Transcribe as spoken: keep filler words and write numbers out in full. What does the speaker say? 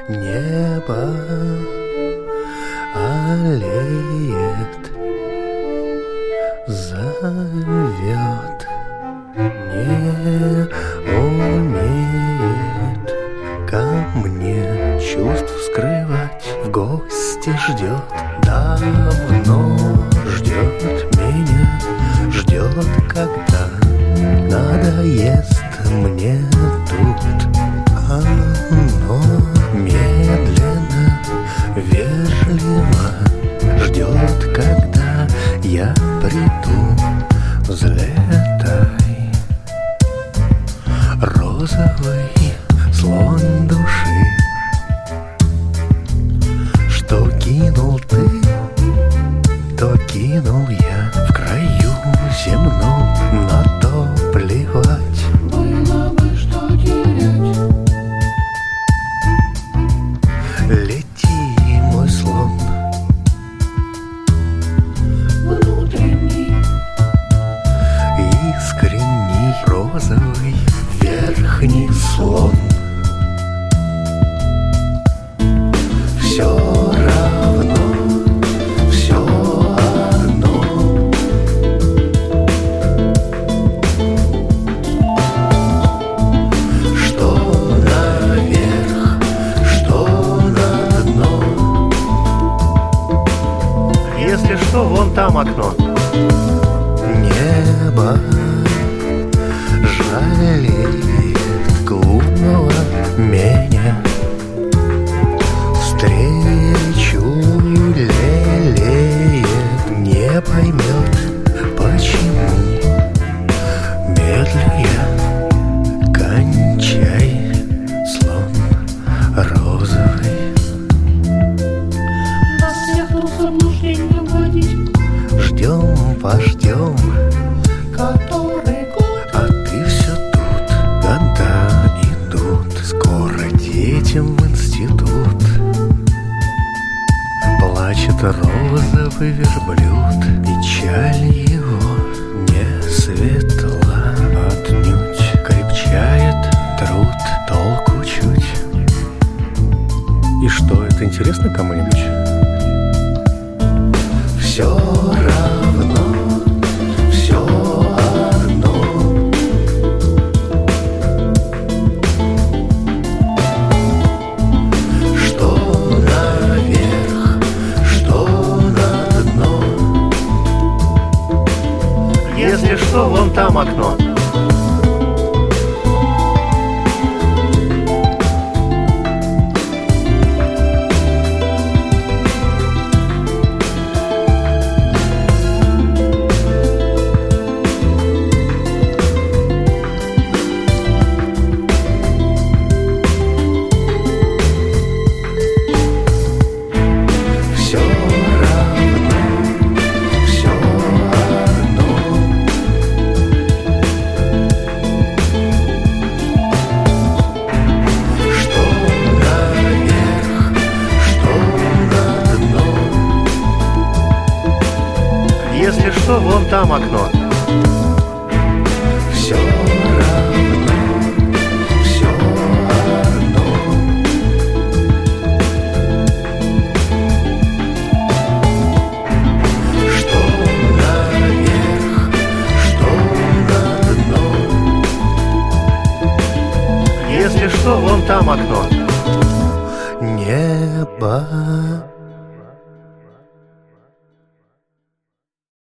Небо аллеет, зовет, не умеет ко мне чувств скрывать, в гости ждет, давно ждет меня, ждет, когда надоест мне тут. Оно медленно, вежливо ждет, когда я приду. Взлетай, розовый слон души, что кинул ты, то кинул я. В краю земном на то плевать. Было бы что терять. Лети, мой слон, Внутренний, искренний, розовый верхний слон. Все равно, все одно, что наверх, что на дно. Если что, вон там окно. Небо жалеет глупого меня. Встречу лелеет, не поймет, почему. Медля, кончай, слон розовый. нас всех тут заблуждением водить. Ждем, пождем, Который год, а ты все тут. Года идут, скоро детям в институт. Плачет розовый верблюд, печаль его не светла отнюдь. Крепчает труд, толку чуть. И что, это интересно кому-нибудь? Все равно, все одно, что наверх, что на дно. Если что, вон там окно. Все равно, все одно, что наверх, что на дно. Если что, вон там окно. Все равно, все одно, что наверх, что на дно. Если что, вон там окно. Небо